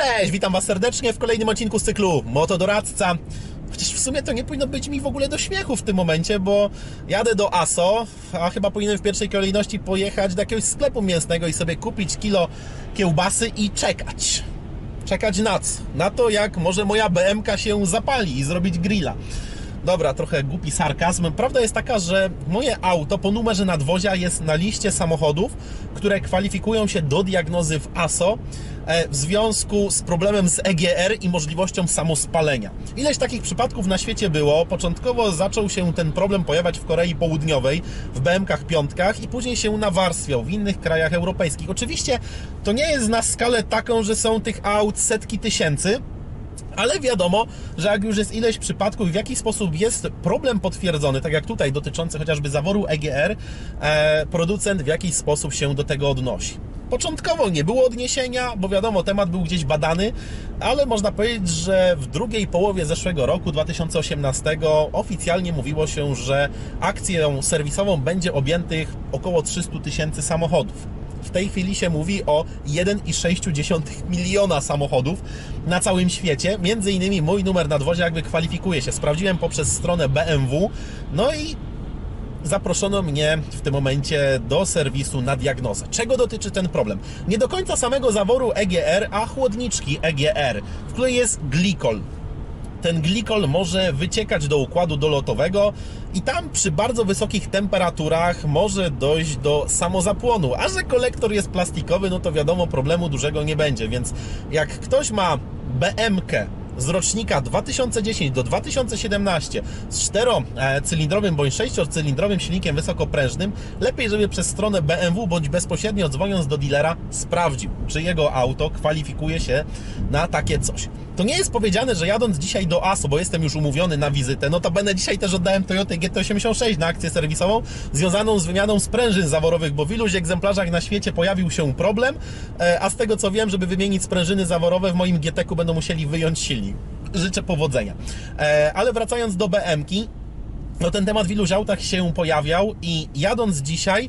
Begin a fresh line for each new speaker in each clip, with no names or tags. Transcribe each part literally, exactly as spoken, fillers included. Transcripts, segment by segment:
Cześć, witam Was serdecznie w kolejnym odcinku z cyklu Motodoradca. Chociaż w sumie to nie powinno być mi w ogóle do śmiechu w tym momencie, bo jadę do A S O, a chyba powinienem w pierwszej kolejności pojechać do jakiegoś sklepu mięsnego i sobie kupić kilo kiełbasy i czekać. Czekać na co? Na to, jak może moja B M ka się zapali i zrobić grilla. Dobra, trochę głupi sarkazm. Prawda jest taka, że moje auto po numerze nadwozia jest na liście samochodów, które kwalifikują się do diagnozy w A S O w związku z problemem z E G R i możliwością samospalenia. Ileś takich przypadków na świecie było. Początkowo zaczął się ten problem pojawiać w Korei Południowej, w B M kach piątkach i później się nawarstwiał w innych krajach europejskich. Oczywiście to nie jest na skalę taką, że są tych aut setki tysięcy, ale wiadomo, że jak już jest ileś przypadków i w jaki sposób jest problem potwierdzony, tak jak tutaj dotyczący chociażby zaworu E G R, e, producent w jakiś sposób się do tego odnosi. Początkowo nie było odniesienia, bo wiadomo, temat był gdzieś badany, ale można powiedzieć, że w drugiej połowie zeszłego roku, dwa tysiące osiemnastego, oficjalnie mówiło się, że akcją serwisową będzie objętych około trzysta tysięcy samochodów. W tej chwili się mówi o jeden i sześć miliona samochodów na całym świecie. Między innymi mój numer nadwozia jakby kwalifikuje się. Sprawdziłem poprzez stronę B M W, no i zaproszono mnie w tym momencie do serwisu na diagnozę. Czego dotyczy ten problem? Nie do końca samego zaworu E G R, a chłodniczki E G R, w której jest glikol. Ten glikol może wyciekać do układu dolotowego i tam przy bardzo wysokich temperaturach może dojść do samozapłonu. A że kolektor jest plastikowy, no to wiadomo, problemu dużego nie będzie. Więc jak ktoś ma B M kę z rocznika dwa tysiące dziesiąty do dwa tysiące siedemnastego z czterocylindrowym bądź sześciocylindrowym silnikiem wysokoprężnym, lepiej, żeby przez stronę B M W bądź bezpośrednio dzwoniąc do dealera sprawdził, czy jego auto kwalifikuje się na takie coś. To nie jest powiedziane, że jadąc dzisiaj do A S O, bo jestem już umówiony na wizytę, notabene dzisiaj też oddałem Toyotę G T osiemdziesiąt sześć na akcję serwisową związaną z wymianą sprężyn zaworowych, bo w iluś egzemplarzach na świecie pojawił się problem, a z tego co wiem, żeby wymienić sprężyny zaworowe w moim G T ku będą musieli wyjąć silnik. Życzę powodzenia. Ale wracając do B M ki, no ten temat w iluś autach się pojawiał i jadąc dzisiaj,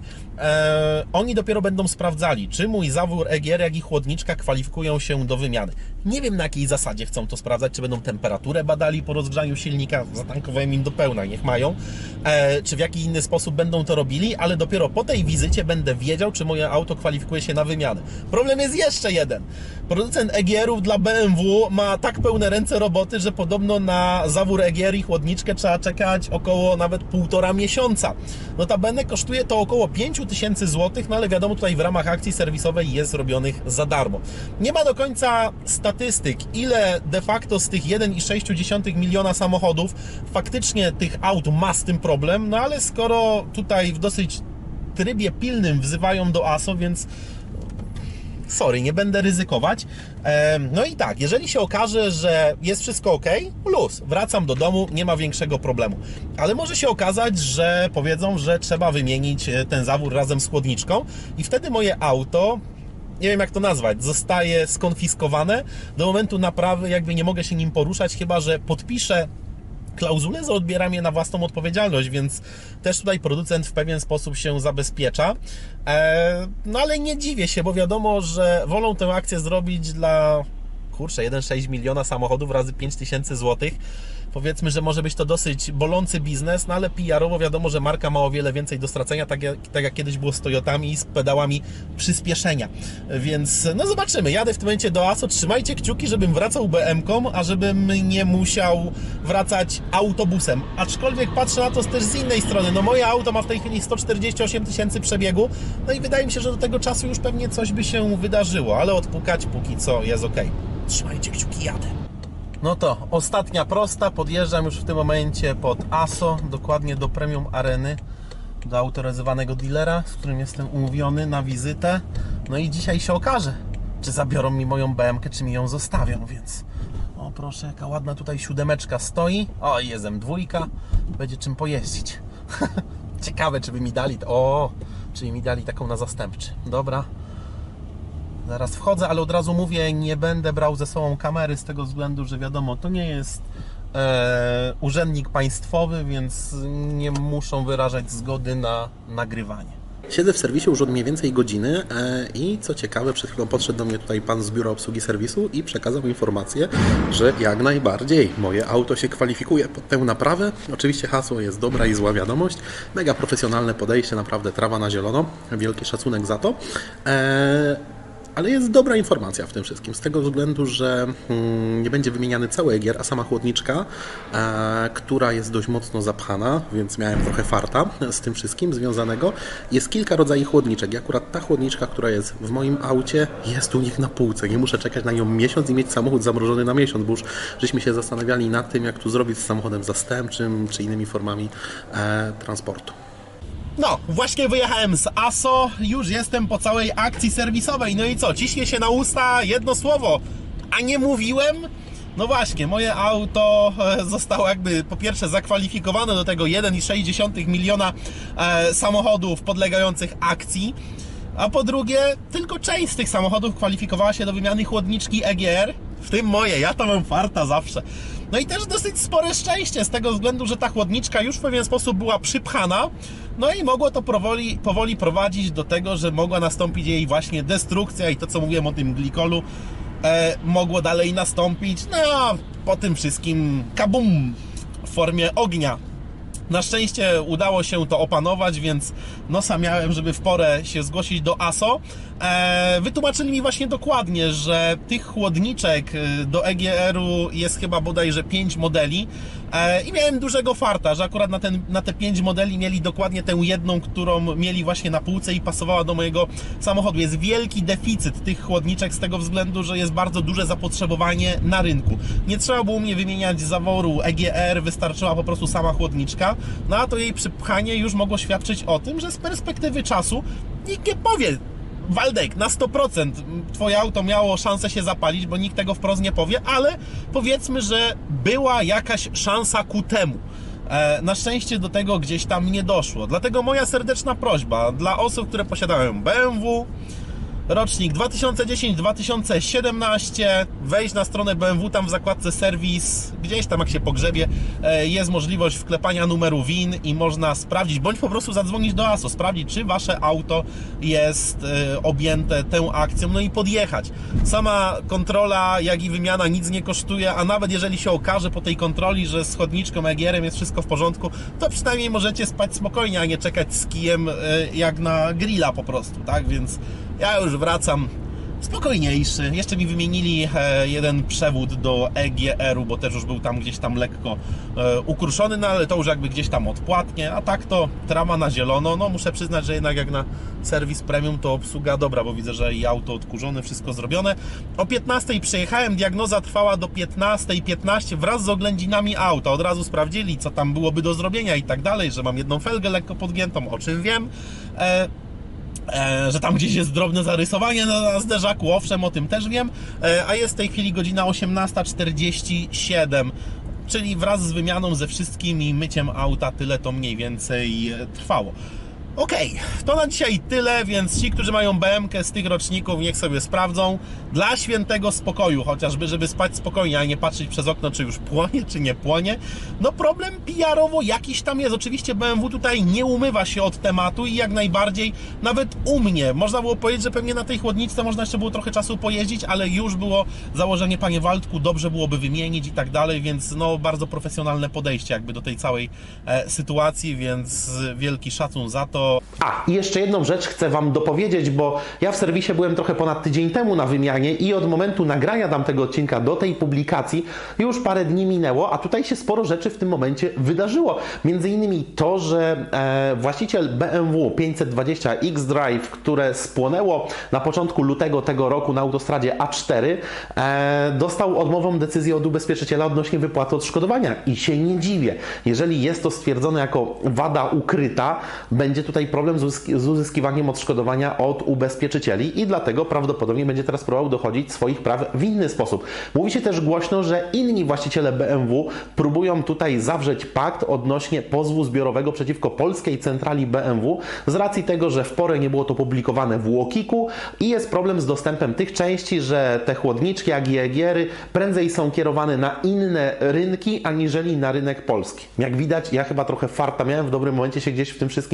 e, oni dopiero będą sprawdzali, czy mój zawór E G R, jak i chłodniczka kwalifikują się do wymiany. Nie wiem, na jakiej zasadzie chcą to sprawdzać, czy będą temperaturę badali po rozgrzaniu silnika, zatankowałem im do pełna, niech mają, e, czy w jaki inny sposób będą to robili, ale dopiero po tej wizycie będę wiedział, czy moje auto kwalifikuje się na wymianę. Problem jest jeszcze jeden. Producent E G R ów dla B M W ma tak pełne ręce roboty, że podobno na zawór E G R i chłodniczkę trzeba czekać około nawet półtora miesiąca. Notabene kosztuje to około pięć tysięcy złotych, no ale wiadomo, tutaj w ramach akcji serwisowej jest robionych za darmo. Nie ma do końca statystyk, ile de facto z tych jeden i sześć miliona samochodów faktycznie tych aut ma z tym problem, no ale skoro tutaj w dosyć trybie pilnym wzywają do A S O, więc sorry, nie będę ryzykować. No i tak, jeżeli się okaże, że jest wszystko ok, luz, wracam do domu, nie ma większego problemu. Ale może się okazać, że powiedzą, że trzeba wymienić ten zawór razem z chłodniczką i wtedy moje auto, nie wiem jak to nazwać, zostaje skonfiskowane. Do momentu naprawy jakby nie mogę się nim poruszać, chyba że podpiszę klauzulę za odbieranie na własną odpowiedzialność, więc też tutaj producent w pewien sposób się zabezpiecza. No ale nie dziwię się, bo wiadomo, że wolą tę akcję zrobić dla, kurczę, jeden przecinek sześć miliona samochodów razy pięć tysięcy złotych. Powiedzmy, że może być to dosyć bolący biznes, no ale P R owo wiadomo, że marka ma o wiele więcej do stracenia, tak jak, tak jak kiedyś było z Toyotami i z pedałami przyspieszenia. Więc no zobaczymy. Jadę w tym momencie do A S O. Trzymajcie kciuki, żebym wracał B M ką, a żebym nie musiał wracać autobusem. Aczkolwiek patrzę na to też z innej strony. No moje auto ma w tej chwili sto czterdzieści osiem tysięcy przebiegu, no i wydaje mi się, że do tego czasu już pewnie coś by się wydarzyło, ale odpukać póki co jest ok. Trzymajcie kciuki, jadę. No to ostatnia prosta, podjeżdżam już w tym momencie pod A S O, dokładnie do Premium Areny, do autoryzowanego dealera, z którym jestem umówiony na wizytę. No i dzisiaj się okaże, czy zabiorą mi moją B M kę, czy mi ją zostawią, więc o proszę, jaka ładna tutaj siódemeczka stoi. O, jest M dwa, będzie czym pojeździć. Ciekawe, czy by mi dali, o, czy mi dali taką na zastępczy. Dobra. Zaraz wchodzę, ale od razu mówię, nie będę brał ze sobą kamery z tego względu, że wiadomo, to nie jest e, urzędnik państwowy, więc nie muszą wyrażać zgody na nagrywanie. Siedzę w serwisie już od mniej więcej godziny i co ciekawe, przed chwilą podszedł do mnie tutaj pan z biura obsługi serwisu i przekazał informację, że jak najbardziej moje auto się kwalifikuje pod tę naprawę. Oczywiście hasło jest dobra i zła wiadomość. Mega profesjonalne podejście, naprawdę trawa na zielono. Wielki szacunek za to. Eee... Ale jest dobra informacja w tym wszystkim, z tego względu, że hmm, nie będzie wymieniany cały egier, a sama chłodniczka, e, która jest dość mocno zapchana, więc miałem trochę farta z tym wszystkim związanego. Jest kilka rodzajów chłodniczek i akurat ta chłodniczka, która jest w moim aucie, jest u nich na półce. Nie muszę czekać na nią miesiąc i mieć samochód zamrożony na miesiąc, bo już żeśmy się zastanawiali nad tym, jak tu zrobić z samochodem zastępczym, czy innymi formami e, transportu. No, właśnie wyjechałem z A S O, już jestem po całej akcji serwisowej. No i co, ciśnie się na usta jedno słowo, a nie mówiłem? No właśnie, moje auto zostało jakby po pierwsze zakwalifikowane do tego jeden przecinek sześć miliona e, samochodów podlegających akcji, a po drugie tylko część z tych samochodów kwalifikowała się do wymiany chłodniczki E G R, w tym moje, ja to mam farta zawsze. No i też dosyć spore szczęście z tego względu, że ta chłodniczka już w pewien sposób była przypchana, no i mogło to powoli, powoli prowadzić do tego, że mogła nastąpić jej właśnie destrukcja i to, co mówiłem o tym glikolu, e, mogło dalej nastąpić, no po tym wszystkim kabum w formie ognia. Na szczęście udało się to opanować, więc nosa miałem, żeby w porę się zgłosić do A S O. E, wytłumaczyli mi właśnie dokładnie, że tych chłodniczek do E G R-u jest chyba bodajże pięć modeli e, i miałem dużego farta, że akurat na, ten, na te pięć modeli mieli dokładnie tę jedną, którą mieli właśnie na półce i pasowała do mojego samochodu. Jest wielki deficyt tych chłodniczek z tego względu, że jest bardzo duże zapotrzebowanie na rynku. Nie trzeba było mnie wymieniać zaworu E G R, wystarczyła po prostu sama chłodniczka. No a to jej przypchanie już mogło świadczyć o tym, że z perspektywy czasu nikt nie powie: Waldek, na sto procent twoje auto miało szansę się zapalić, bo nikt tego wprost nie powie, ale powiedzmy, że była jakaś szansa ku temu. E, na szczęście do tego gdzieś tam nie doszło. Dlatego moja serdeczna prośba dla osób, które posiadają B M W, rocznik dwa tysiące dziesięć dwa tysiące siedemnaście, wejść na stronę B M W, tam w zakładce serwis, gdzieś tam jak się pogrzebie, jest możliwość wklepania numeru W I N i można sprawdzić, bądź po prostu zadzwonić do A S O, sprawdzić, czy wasze auto jest objęte tą akcją, no i podjechać. Sama kontrola, jak i wymiana nic nie kosztuje, a nawet jeżeli się okaże po tej kontroli, że z chodniczką E G R-em jest wszystko w porządku, to przynajmniej możecie spać spokojnie, a nie czekać z kijem jak na grilla po prostu, tak? Więc ja już wracam spokojniejszy. Jeszcze mi wymienili jeden przewód do E G R-u, bo też już był tam gdzieś tam lekko ukruszony, no ale to już jakby gdzieś tam odpłatnie, a tak to trawa na zielono. No muszę przyznać, że jednak jak na serwis premium to obsługa dobra, bo widzę, że i auto odkurzone, wszystko zrobione. O piętnastej przyjechałem, diagnoza trwała do piętnastej piętnaście wraz z oględzinami auta. Od razu sprawdzili, co tam byłoby do zrobienia i tak dalej, że mam jedną felgę lekko podgiętą, o czym wiem. E E, że tam gdzieś jest drobne zarysowanie na zderzaku, owszem, o tym też wiem, e, a jest w tej chwili godzina osiemnasta czterdzieści siedem, czyli wraz z wymianą ze wszystkim i myciem auta tyle to mniej więcej trwało. Okej, okay, to na dzisiaj tyle, więc ci, którzy mają B M K z tych roczników, niech sobie sprawdzą. Dla świętego spokoju, chociażby, żeby spać spokojnie, a nie patrzeć przez okno, czy już płonie, czy nie płonie. No problem P R-owo jakiś tam jest. Oczywiście B M W tutaj nie umywa się od tematu i jak najbardziej, nawet u mnie, można było powiedzieć, że pewnie na tej chłodniczce można jeszcze było trochę czasu pojeździć, ale już było założenie: panie Waldku, dobrze byłoby wymienić i tak dalej, więc no bardzo profesjonalne podejście jakby do tej całej e, sytuacji, więc wielki szacun za to.
A, i jeszcze jedną rzecz chcę Wam dopowiedzieć, bo ja w serwisie byłem trochę ponad tydzień temu na wymianie i od momentu nagrania tamtego odcinka do tej publikacji już parę dni minęło, a tutaj się sporo rzeczy w tym momencie wydarzyło. Między innymi to, że e, właściciel B M W pięćset dwadzieścia X-Drive, które spłonęło na początku lutego tego roku na autostradzie A cztery, e, dostał odmowną decyzję od ubezpieczyciela odnośnie wypłaty odszkodowania. I się nie dziwię. Jeżeli jest to stwierdzone jako wada ukryta, będzie tutaj problem z uzyskiwaniem odszkodowania od ubezpieczycieli i dlatego prawdopodobnie będzie teraz próbował dochodzić swoich praw w inny sposób. Mówi się też głośno, że inni właściciele B M W próbują tutaj zawrzeć pakt odnośnie pozwu zbiorowego przeciwko polskiej centrali B M W z racji tego, że w porę nie było to publikowane w Łokiku i jest problem z dostępem tych części, że te chłodniczki, jak i E G R-y prędzej są kierowane na inne rynki, aniżeli na rynek polski. Jak widać, ja chyba trochę farta miałem, w dobrym momencie się gdzieś w tym wszystkim strzeliłem.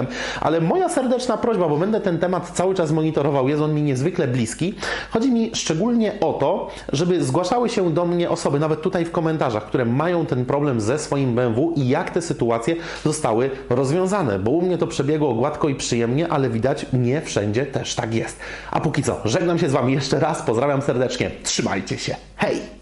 tematem, ale moja serdeczna prośba, bo będę ten temat cały czas monitorował, jest on mi niezwykle bliski. Chodzi mi szczególnie o to, żeby zgłaszały się do mnie osoby, nawet tutaj w komentarzach, które mają ten problem ze swoim B M W i jak te sytuacje zostały rozwiązane, bo u mnie to przebiegło gładko i przyjemnie, ale widać, nie wszędzie też tak jest. A póki co, żegnam się z Wami jeszcze raz, pozdrawiam serdecznie, trzymajcie się, hej!